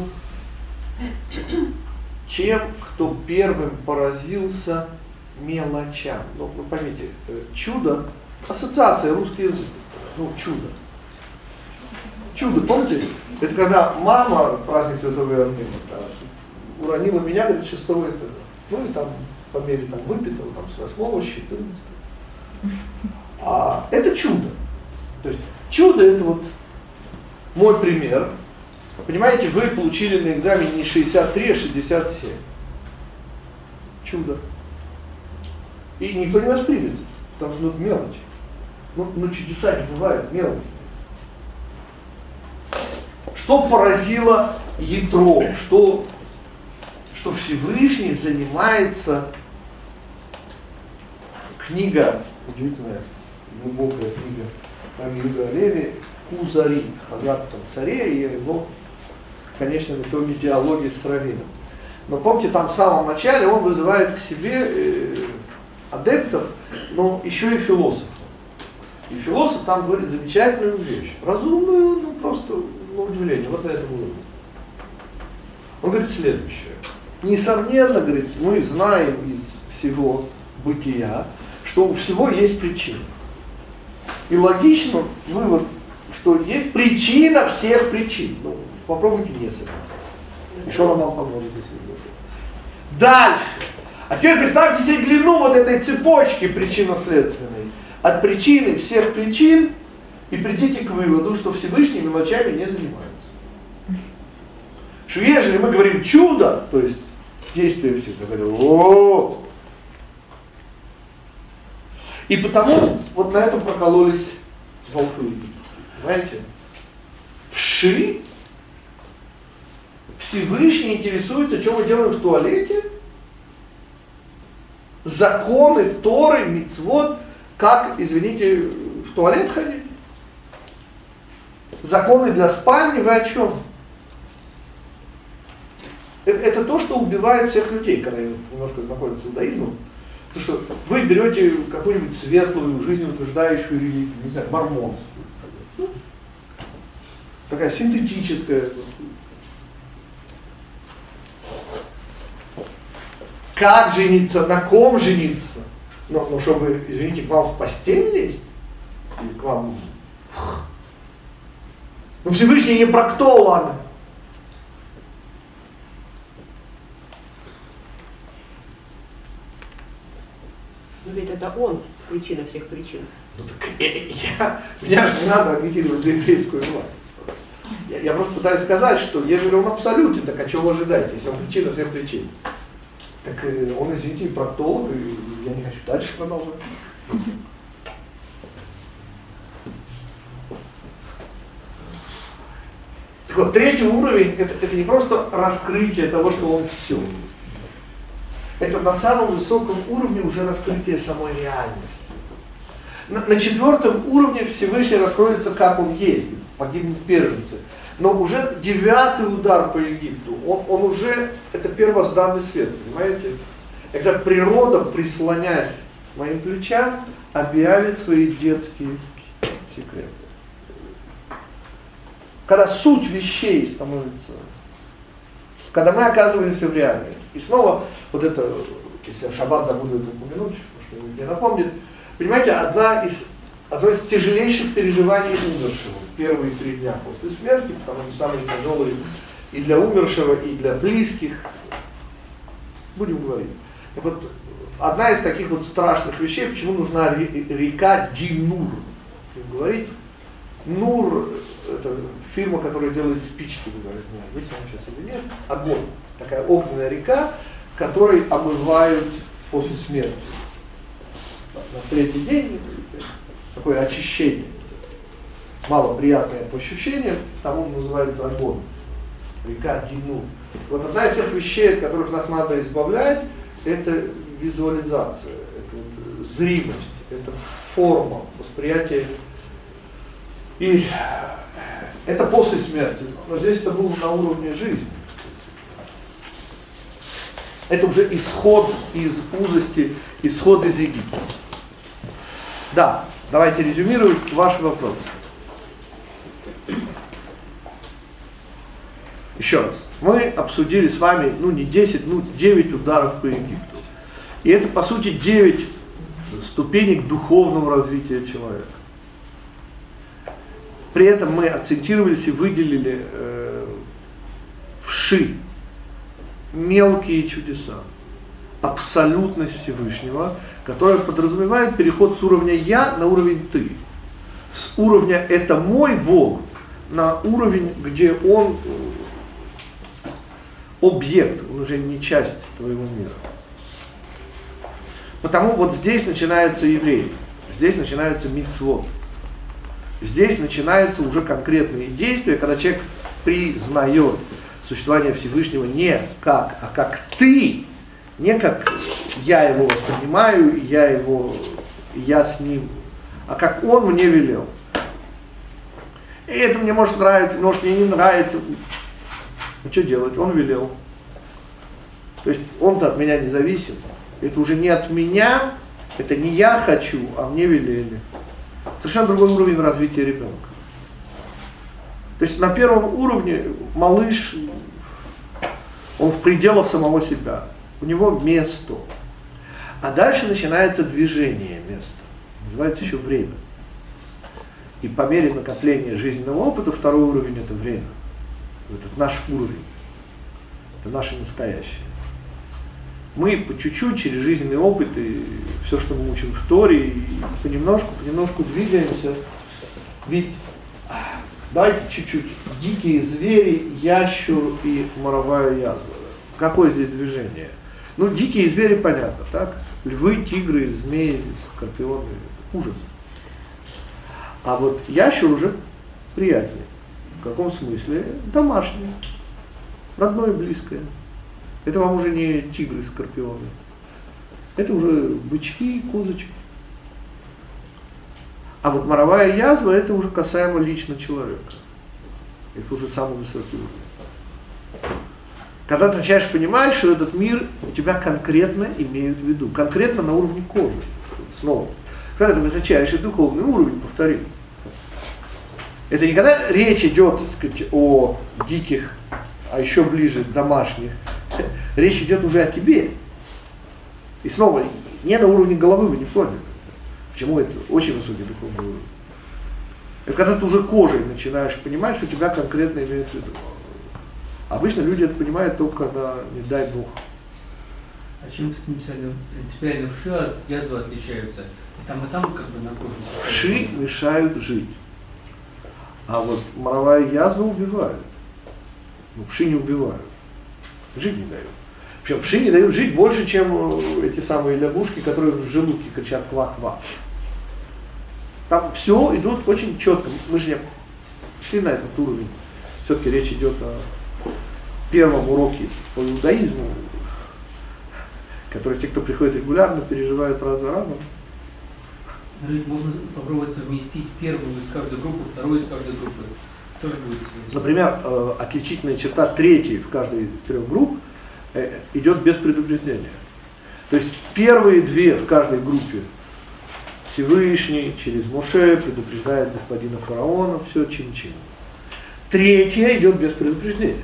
тем, кто первым поразился мелочам. Ну, вы поймите, чудо, ассоциация, русский язык, ну, чудо. Чудо, помните? Это когда мама, праздник Святого Иоаннима, уронила меня, говорит, 6-го этажа. Ну и там, по мере там, выпитого, там, с 8-го, с 14-го. А это чудо. То есть чудо это вот мой пример. Понимаете, вы получили на экзамене не 63, а 67. Чудо. И никто не воспримет, потому что в мелочи. Ну чудеса не бывают, мелочи. Что поразило Ятро, что Всевышний занимается, книга, удивительная, глубокая книга Иуда Леви, Кузари, хазарском царе, и его, конечно, в итоге диалоги с раввином. Но помните, там в самом начале он вызывает к себе адептов, но еще и философов. И философ там говорит замечательную вещь, разумную, ну просто на удивление, вот на этом уровне. Он говорит следующее. Несомненно, говорит, мы знаем из всего бытия, что у всего есть причина. И логично вывод, что есть причина всех причин. Ну, попробуйте не согласиться. И что нам поможет, если не согласиться? Дальше. А теперь представьте себе длину вот этой цепочки причинно-следственной. От причины всех причин и придите к выводу, что Всевышний мелочами не занимается. Что ежели мы говорим чудо, то есть действие всех, я говорю, о. И потому вот на этом прокололись волхвы египетские. Понимаете? вши, Всевышний интересуется, что мы делаем в туалете, законы Торы, мицвот, как, извините, в туалет ходить. Законы для спальни, вы о чем? Это то, что убивает всех людей, когда немножко знакомятся с иудаизмом. То, что вы берете какую-нибудь светлую, жизнеутверждающую религию, не знаю, мормонскую. Такая синтетическая. Как жениться, на ком жениться? Ну, чтобы, извините, к вам в постель лезть? Или к вам... Ну, Всевышний не про кто, ладно. Но ведь это он причина всех причин. Ну, так меня же не надо агитировать за еврейскую власть. Я просто пытаюсь сказать, что ежели он абсолютен, так а чего вы ожидаете, если он причина всех причин? Так он, извините, и проктолог, и я не хочу дальше продолжать. Так вот, третий уровень, это не просто раскрытие того, что он все. Это на самом высоком уровне уже раскрытие самой реальности. На четвертом уровне Всевышний раскроется, как он есть, погибнут первенцы. Но уже 9-й удар по Египту, он уже, это первозданный свет, понимаете? Когда природа, прислоняясь к моим плечам, объявит свои детские секреты. Когда суть вещей становится, когда мы оказываемся в реальности. И снова, вот это, если я в шаббат забуду это упомянуть, потому что мне напомнит, понимаете, одно из тяжелейших переживаний умершего, первые 3 дня после смерти, потому что самые тяжелые и для умершего, и для близких, будем говорить. Так вот, одна из таких вот страшных вещей, почему нужна река Ди-Нур. Будем говорить, Нур, это фирма, которая делает спички, вы говорите, есть она сейчас или нет, огонь, такая огненная река, которой омывают после смерти. На 3-й день такое очищение, малоприятное по ощущениям, тому называется огонь, река Ди-Нур. Вот одна из тех вещей, от которых нас надо избавлять, это визуализация, это вот зримость, это форма, восприятие. И это после смерти, но здесь это было на уровне жизни. Это уже исход из узости, исход из Египта. Да, давайте резюмировать ваш вопрос. Еще раз. Мы обсудили с вами, не 10, 9 ударов по Египту. И это, по сути, 9 ступенек духовного развития человека. При этом мы акцентировались и выделили вши, мелкие чудеса, абсолютность Всевышнего, которая подразумевает переход с уровня «я» на уровень «ты». С уровня «это мой Бог» на уровень, где он объект, он уже не часть твоего мира. Потому вот здесь начинается еврей, здесь начинается мицвот. Здесь начинаются уже конкретные действия, когда человек признает существование Всевышнего не как, а как ты, не как я его воспринимаю, я с ним, а как он мне велел. И это мне может нравиться, может мне не нравится. Ну что делать? Он велел. То есть он-то от меня не зависит. Это уже не от меня, это не я хочу, а мне велели. Совершенно другой уровень развития ребенка. То есть на первом уровне малыш, он в пределах самого себя. У него место. А дальше начинается движение места. Называется еще время. И по мере накопления жизненного опыта второй уровень это время. Это наш уровень. Это наше настоящее. Мы по чуть-чуть через жизненный опыт и все, что мы учим в Торе, и понемножку двигаемся. Ведь давайте чуть-чуть. Дикие звери, ящур и моровая язва. Какое здесь движение? Дикие звери понятно, так? Львы, тигры, змеи, скорпионы. Ужас. А вот ящур уже приятнее. каком смысле? Домашнее, родное, близкое. Это вам уже не тигры, скорпионы. Это уже бычки, козочки. А вот моровая язва, это уже касаемо лично человека. Это уже самый высокий уровень. Когда ты начинаешь понимать, что этот мир тебя конкретно имеют в виду. Конкретно на уровне кожи. Снова. Когда ты высочайший духовный уровень, повторим. Это не когда речь идет, так сказать, о диких, а еще ближе домашних. Речь идет уже о тебе. И снова, не на уровне головы, вы не поняли. Почему это очень высокий духовный уровень? Это когда ты уже кожей начинаешь понимать, что тебя конкретно имеют в виду. Обычно люди это понимают только когда, не дай Бог. А чем принципиально вши от язвы отличаются? И там как бы на коже. Вши мешают жить. А вот моровая язва убивает. Ну, вши не убивают. Жить не дают. Причем вши не дают жить больше, чем эти самые лягушки, которые в желудке кричат ква-ква. Там все идут очень четко. Мы же не шли на этот уровень. Все-таки речь идет о первом уроке по иудаизму, который те, кто приходит регулярно, переживают раз за разом. Можно попробовать совместить первую из каждой группы, вторую из каждой группы. Тоже будет. Например, отличительная черта третьей в каждой из трех групп идет без предупреждения. То есть первые две в каждой группе Всевышний через Моше предупреждает господина фараона, все чин-чин. Третья идет без предупреждения.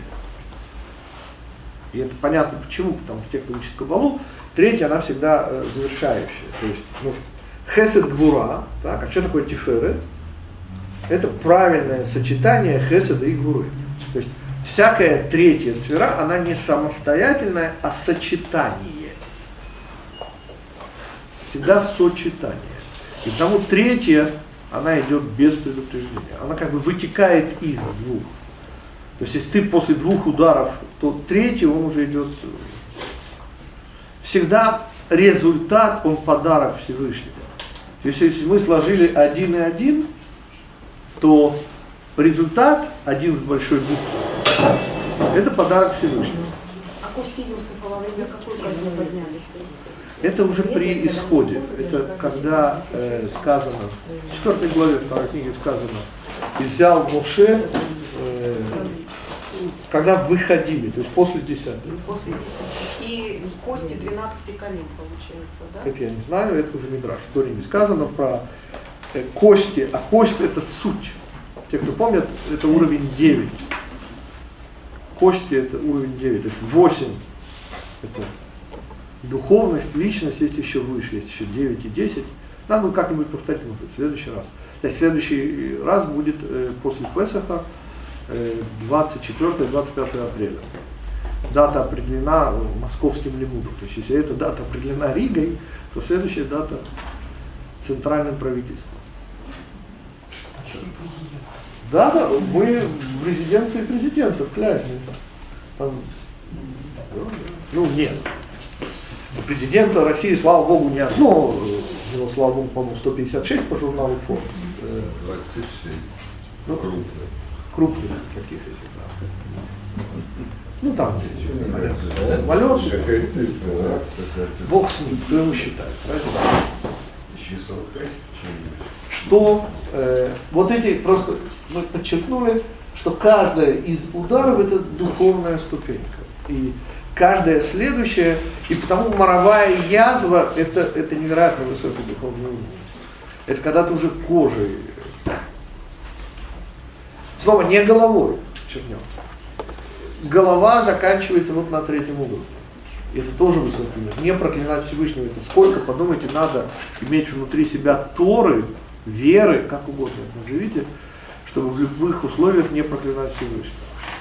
И это понятно почему, потому что те, кто учит Кабалу, третья, она всегда завершающая. То есть, хесед гвура, так, а что такое тиферет? Это правильное сочетание хеседа и гвуры. То есть, всякая третья сфера, она не самостоятельная, а сочетание. Всегда сочетание. И потому третья, она идет без предупреждения. Она как бы вытекает из двух. То есть, если ты после двух ударов, то третий, он уже идет. Всегда результат, он подарок Всевышнего. Если мы сложили 1 и 1, то результат 1 с большой буквы, это подарок Всевышнего. А кости Иосифа во время какой казни подняли? Это уже при исходе. Это когда сказано, в 4 главе 2 книги сказано, и взял Моше, когда выходили, то есть после 10. После 10. И кости 12 колен, получается, да? Это я не знаю, это уже Мидраш. В Торе не сказано про кости, а кость это суть. Те, кто помнят, это уровень 9. Кости это уровень 9, это 8. Это духовность, личность, есть еще выше, есть еще 9 и 10. Надо как-нибудь повторить, может быть, в следующий раз. То есть следующий раз будет после Песаха, 24-25 апреля. Дата определена московским лимудом. То есть если эта дата определена Ригой, то следующая дата центральным правительством. Да, мы в резиденции президента, в Клязьме. Там, нет. Президента России, слава богу, не одно, его, слава богу, по-моему, 156 по журналу Forbes. 26. Крупных таких этих, да. Там самолет, бог с ним, кто его считает, правильно? Что вот эти, просто мы подчеркнули, что каждая из ударов это духовная ступенька. И каждая следующая, и потому моровая язва это невероятно высокий духовный уровень. Это когда ты уже кожей. Снова не головой чернем. Голова заканчивается вот на 3-м уровне. И это тоже высокий уровень. Не проклинать Всевышнего. Это сколько, подумайте, надо иметь внутри себя Торы, веры, как угодно это назовите, чтобы в любых условиях не проклинать Всевышнего.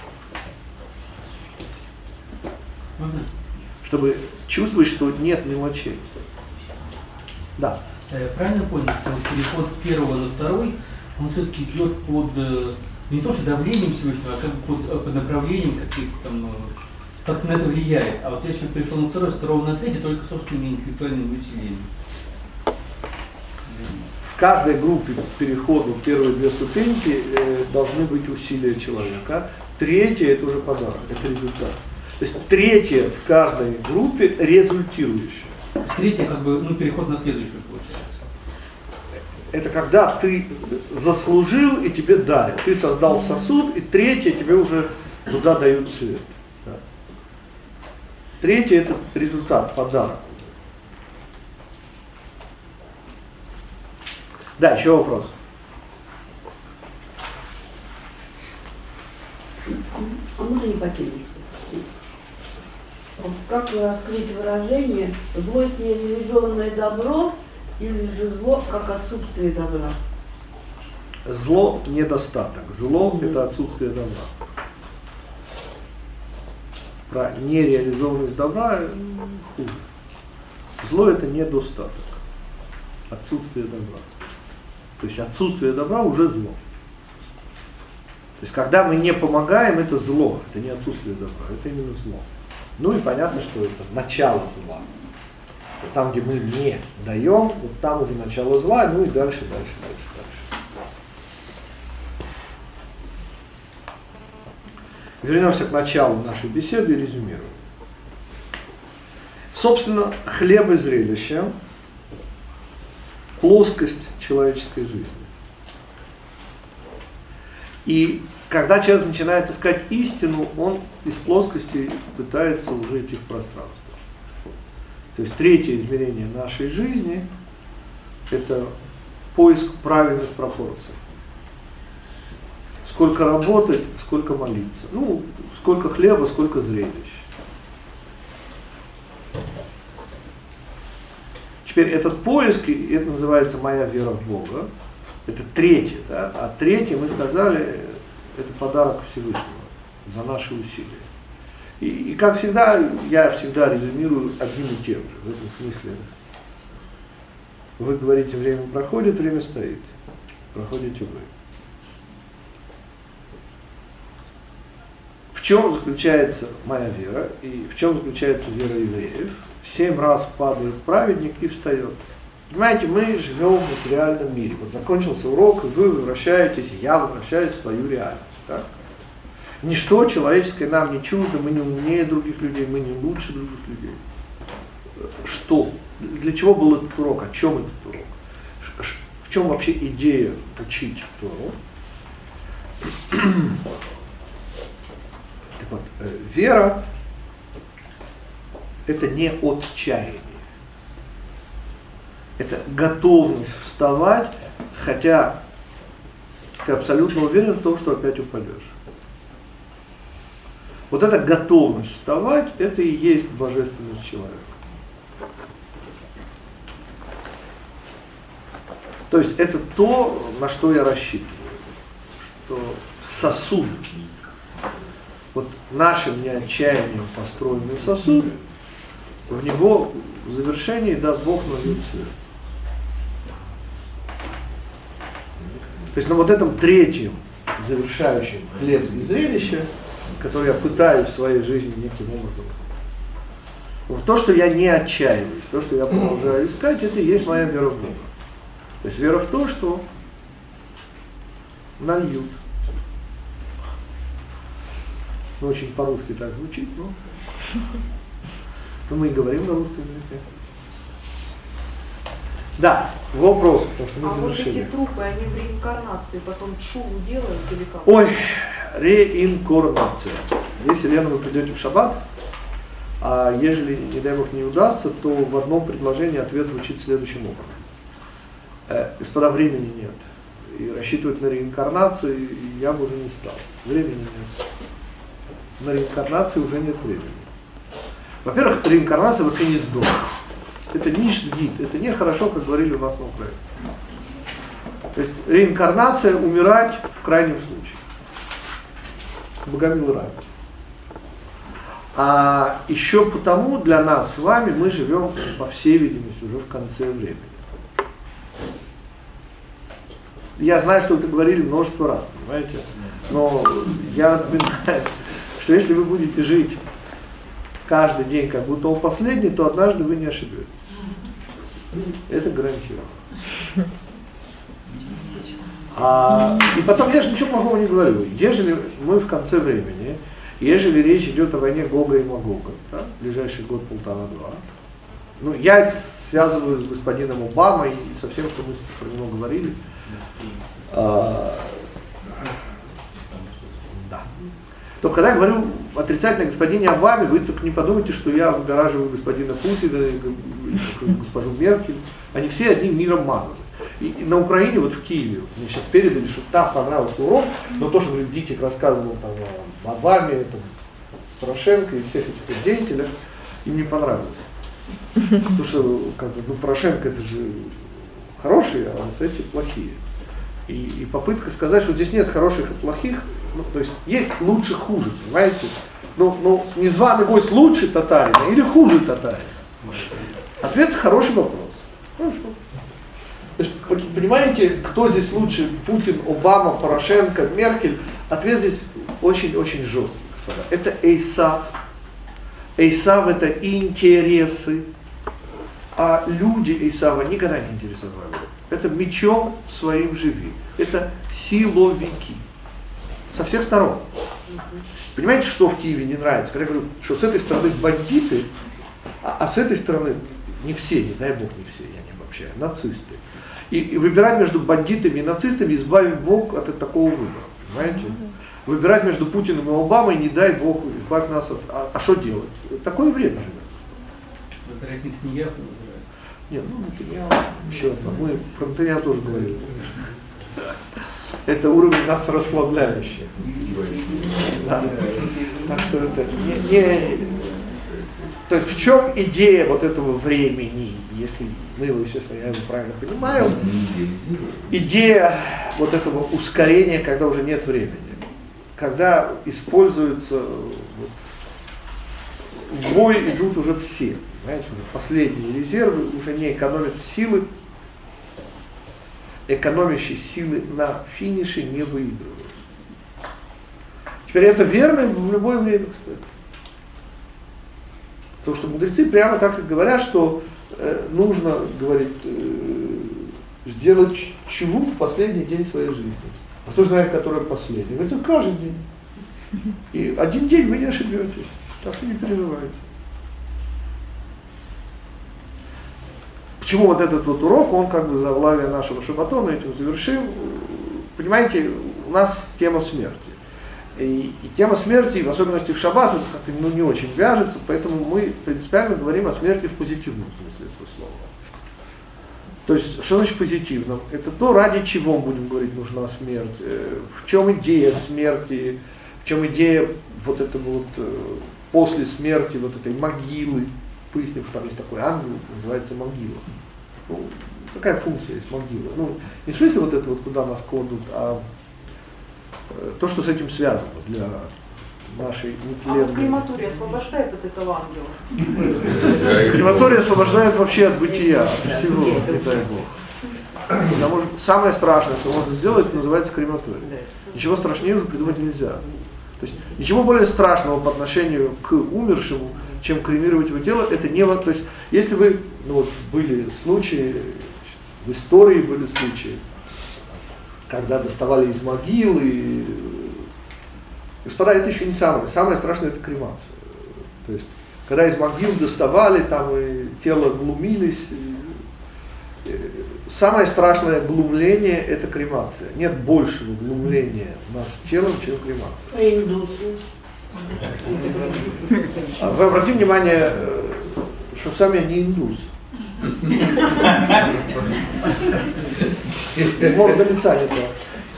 Чтобы чувствовать, что нет мелочей. Да. Я правильно понял, что переход с первого на второй, он все-таки идет под не то что давлением Всевышнего, а как бы под направлением каких-то там, как на это влияет. А вот я еще перешел на второй, с второго на третий, только собственными интеллектуальными усилиями. В каждой группе переходу первые две ступеньки должны быть усилия человека. Третье это уже подарок, это результат. То есть третье в каждой группе результирующее. Третье, как бы, ну, переход на следующую получается. Это когда ты заслужил и тебе дарят. Ты создал сосуд, и третье тебе уже туда дают свет. Да. Третье это результат, подарок. Да, еще вопрос. А можно не покинуть? Как раскрыть выражение «зло есть нереализованное добро» или же «зло как отсутствие добра»? Зло – недостаток. Зло – это отсутствие добра. Про нереализованность добра хуже. Зло – это недостаток. Отсутствие добра. То есть отсутствие добра уже зло. То есть когда мы не помогаем, это зло. Это не отсутствие добра, это именно зло. Ну и понятно, что это начало зла. Там, где мы не даем, вот там уже начало зла, ну и дальше. Вернемся к началу нашей беседы и резюмируем. Собственно, хлеб и зрелище, плоскость человеческой жизни. И когда человек начинает искать истину, он из плоскости пытается уже идти в пространство. То есть третье измерение нашей жизни – это поиск правильных пропорций. Сколько работать, сколько молиться. Ну, сколько хлеба, сколько зрелищ. Теперь этот поиск, и это называется моя вера в Бога. Это третье, да? А третье, мы сказали, это подарок Всевышнего за наши усилия. И как всегда, я всегда резюмирую одним и тем же. В этом смысле вы говорите, время проходит, время стоит. Проходите вы. В чем заключается моя вера и в чем заключается вера евреев? 7 раз падает праведник и встает. Понимаете, мы живем в материальном мире. Вот закончился урок, и вы возвращаетесь, и я возвращаюсь в свою реальность. Так? Ничто человеческое нам не чуждо, мы не умнее других людей, мы не лучше других людей. Что? Для чего был этот урок? О чем этот урок? В чем вообще идея учить Тору? Так вот, вера – это не отчаяние. Это готовность вставать, хотя ты абсолютно уверен в том, что опять упадешь. Вот эта готовность вставать, это и есть божественность человека. То есть это то, на что я рассчитываю. Что сосуд, вот нашим неотчаянием построенный сосуд, в него в завершении даст Бог нальет свет. То есть на вот этом третьем завершающем хлеб и зрелище, которое я пытаюсь в своей жизни неким образом. Вот то, что я не отчаиваюсь, то, что я продолжаю искать, это и есть моя вера в Бога. То есть вера в то, что нальют. Ну, очень по-русски так звучит, но мы и говорим на русском языке. Да, вопрос, потому что мы завершили. Вот эти трупы, они в реинкарнации потом чуву делают или как? Ой, реинкарнация. Если, Лена, вы придете в шаббат, а ежели, не дай Бог, не удастся, то в одном предложении ответ звучит следующим образом. Господа, времени нет. И рассчитывать на реинкарнацию я бы уже не стал. Времени нет. На реинкарнации уже нет времени. Во-первых, реинкарнация вообще не здорово. Это не ждит, это не хорошо, как говорили у нас на Украине. То есть реинкарнация, умирать в крайнем случае. Богомил рай. А еще потому для нас с вами мы живем, по всей видимости, уже в конце времени. Я знаю, что это говорили множество раз, понимаете? Но я напоминаю, что если вы будете жить каждый день, как будто он последний, то однажды вы не ошибетесь. Это гарантирую. И потом, я же ничего плохого не говорю. Ежели мы в конце времени, ежели речь идет о войне Гога и Магога, да, ближайший год, полтора-два, ну, я это связываю с господином Обамой и со всем, что мы про него говорили. Да. То когда я говорю отрицательно о господине Обаме, вы только не подумайте, что я выгораживаю господина Путина и госпожу Меркель. Они все одним миром мазаны. И на Украине, вот в Киеве, мне сейчас передали, что там понравился урок, но то, что Дитик рассказывал там о Обаме, там, Порошенко и всех этих деятелях, им не понравилось. Потому что как бы, ну, Порошенко это же хорошие, а вот эти плохие. И попытка сказать, что здесь нет хороших и плохих, ну, то есть есть лучше, хуже, понимаете? Ну, незваный гость лучше татарина или хуже татарина? Ответ хороший вопрос. Хорошо. То есть, понимаете, кто здесь лучше, Путин, Обама, Порошенко, Меркель? Ответ здесь очень-очень жесткий, господа. Это Эйсав. Эйсав это интересы, а люди Эйсава никогда не интересовали. Это мечом своим живи. Это силовики. Со всех сторон. Понимаете, что в Киеве не нравится? Когда я говорю, что с этой стороны бандиты, а с этой стороны не все, не дай бог не все, я не обобщаю, нацисты. И выбирать между бандитами и нацистами, избавив Бог от такого выбора. Понимаете? Выбирать между Путиным и Обамой, не дай Бог, избавь нас от... А что делать? Такое время живет. Выбирать Нетаньяху выбирать. Нет, ну Нетаньяху, еще одно. Мы про Нетаньяху тоже говорили. Это уровень нас расслабляющий. Да. Так что это То есть в чем идея вот этого времени, если мы его, естественно, я его правильно понимаю, идея вот этого ускорения, когда уже нет времени. Когда используются, вот, в бой идут уже все, понимаете, уже последние резервы, уже не экономят силы, экономящие силы на финише не выигрывают. Теперь это верно в любое время, кстати. Потому что мудрецы прямо так и говорят, что нужно, говорит, сделать чуву в последний день своей жизни. А кто знает, который последний? Это каждый день. И один день вы не ошибетесь. Так что не переживайте. Почему вот этот вот урок, он как бы за главие нашего шабатона этим завершил. Понимаете, у нас тема смерти. И тема смерти, в особенности в шаббат, как-то не очень вяжется, поэтому мы принципиально говорим о смерти в позитивном смысле этого слова. То есть, что значит позитивном? Это то, ради чего, будем говорить, нужна смерть, в чем идея смерти, в чем идея вот этого вот после смерти, вот этой могилы. Выяснив, что там есть такой ангел, называется могила. Ну, какая функция есть могила? Ну, не в смысле вот это вот, куда нас кладут, а то, что с этим связано для нашей нетленной... А вот крематорий освобождает от этого ангела? Крематорий освобождает вообще от бытия, от всего, не дай Бог. Потому что самое страшное, что можно сделать, называется крематорий. Ничего страшнее уже придумать нельзя. То есть ничего более страшного по отношению к умершему, чем кремировать его тело, это не... То есть если вы, ну вот, были случаи, в истории были случаи, когда доставали из могилы. Господа, это еще не самое. Самое страшное это кремация. То есть, когда из могил доставали, там и тело глумились. Самое страшное глумление это кремация. Нет большего глумления над телом, чем кремация. Индусы. Вы обратите внимание, что сами они индусы. Морда лица не то.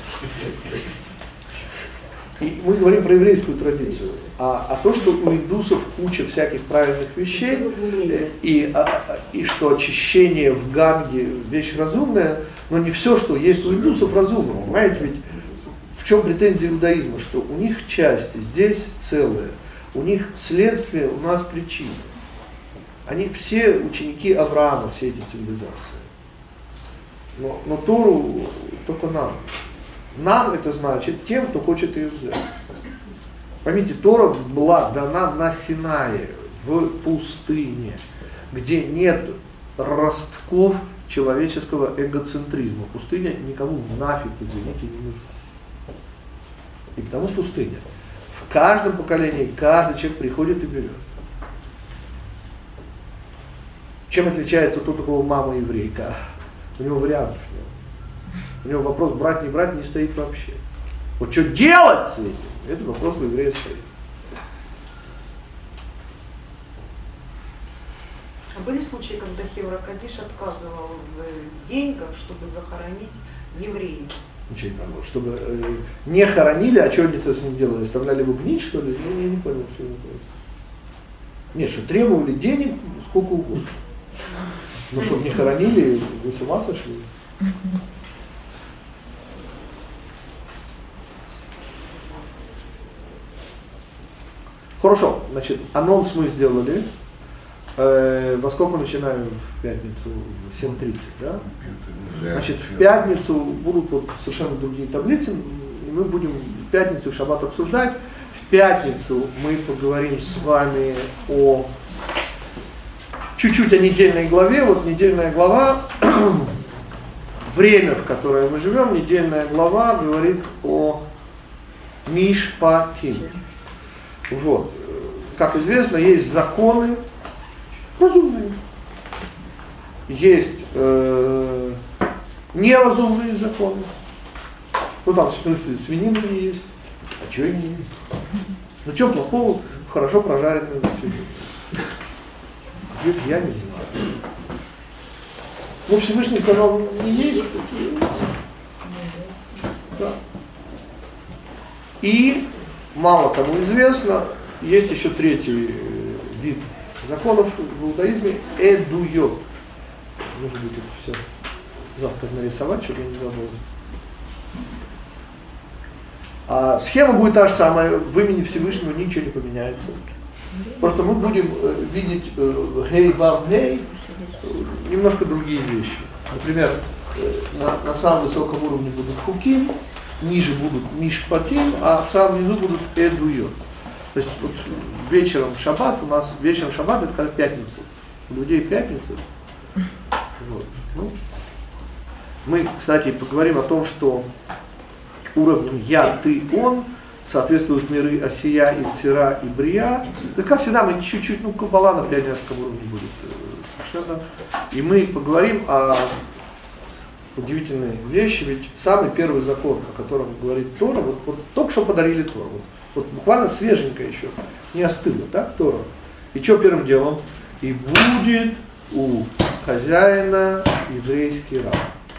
И мы говорим про еврейскую традицию. А то, что у индусов куча всяких правильных вещей, и что очищение в Ганге вещь разумная, но не все, что есть у индусов, разумно. Понимаете, ведь в чем претензия иудаизма? Что у них часть здесь целая, у них следствие, у нас причина. Они все ученики Авраама, все эти цивилизации. Но Тору только нам. Нам это значит тем, кто хочет ее взять. Поймите, Тора была дана на Синае, в пустыне, где нет ростков человеческого эгоцентризма. Пустыня никому нафиг, извините, не нужна. И потому пустыня. В каждом поколении каждый человек приходит и берет. Чем отличается тот, у кого мама еврейка? У него вариантов нет. У него вопрос брать, не брать не стоит вообще. Вот что делать с этим? Это вопрос у еврея стоит. А были случаи, когда Хевра Кадиш отказывал в деньгах, чтобы захоронить евреев? Ничего не понял. Чтобы не хоронили, а что они с ним делали? Оставляли его гнить, что ли? Я не понял, что это. Нет, что требовали денег сколько угодно. Но чтобы не хоронили, вы с ума сошли? Хорошо, значит, анонс мы сделали. Во сколько мы начинаем в пятницу? В 7:30, да? Значит, в пятницу будут вот совершенно другие таблицы, и мы будем в пятницу в шаббат обсуждать. В пятницу мы поговорим с вами о чуть-чуть о недельной главе. Вот недельная глава, время, в которое мы живем, недельная глава говорит о Мишпатим. Вот. Как известно, есть законы разумные, есть неразумные законы. Ну там, в смысле, свинина не есть, а что и не есть? Ну что плохого, хорошо прожаренную свинину? Ответ я не знаю. Ну Всевышний сказал, не есть. Да. И мало кому известно, есть еще третий вид законов в иудаизме – эдуйот. Нужно будет это все завтра нарисовать, чтобы я не забыл. А схема будет та же самая, в имени Всевышнего ничего не поменяется. Просто мы будем видеть гей, вав, гей, немножко другие вещи. Например, на самом высоком уровне будут хуким, ниже будут мишпатим, а в самом низу будут эдуйот. То есть вот вечером шаббат, у нас вечером шаббат это когда пятница. У людей пятница. Вот. Ну, мы, кстати, поговорим о том, что уровнем я, ты, он соответствуют миры Осия, Ицера и Брия. И как всегда, мы чуть-чуть, каббала на пионерском уровне будет совершенно. И мы поговорим о удивительной вещи, ведь самый первый закон, о котором говорит Тора, вот только что подарили Тору. Вот буквально свеженько еще, не остыло, так, Тора. И что первым делом? И будет у хозяина еврейский раб.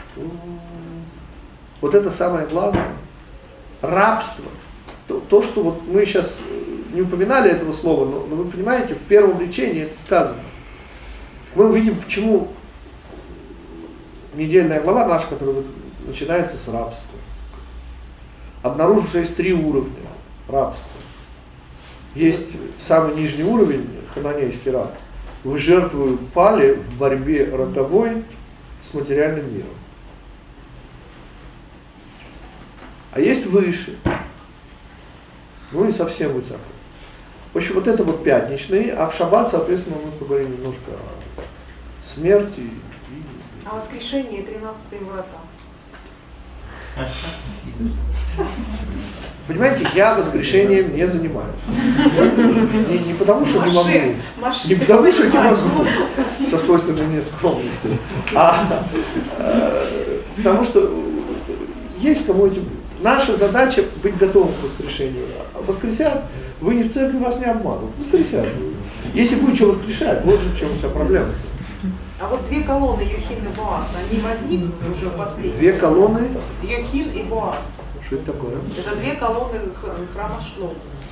Вот это самое главное. Рабство. То, что вот мы сейчас не упоминали этого слова, но вы понимаете, в первом речении это сказано. Мы увидим, почему недельная глава наша, которая начинается с рабства. Обнаружим, что есть три уровня рабства. Есть самый нижний уровень, хананейский раб. Вы жертвы пали в борьбе роковой с материальным миром. А есть выше. Ну и совсем высоко. В общем, вот это вот пятничный, а в шаббат, соответственно, мы поговорим немножко о смерти. А воскрешение 13-е врата. Понимаете, я воскрешением не занимаюсь. Не потому, что не могу. Не потому, что не могу. Со свойственной мне скромностью. А потому что есть кому этим. Наша задача быть готовым к воскрешению. Воскресят, вы не в церкви, вас не обманут. Воскресят. Если будет что воскрешать, вот же в чем вся проблема. А вот две колонны Йохин и Боас, они возникли уже в последние? Две колонны? Йохин и Боас. Что это такое? Это две колонны храма Шломо.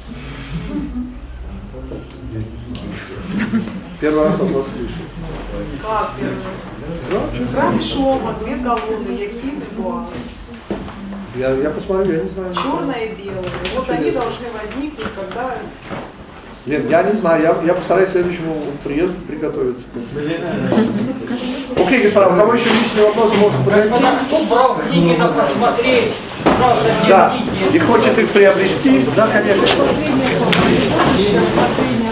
Первый раз от вас слышу. Как первый? Храм Шломо, две колонны Йохин и Боас. Я посмотрю, я не знаю. Черное и белое. Вот они должны возникнуть, когда... Лен, я не знаю, я постараюсь к следующему приезду приготовиться. Окей, господа, у кого еще личные вопросы, может подойти? Кто брал книги-то посмотреть? Да, и хочет их приобрести, да, конечно. Последнее слово.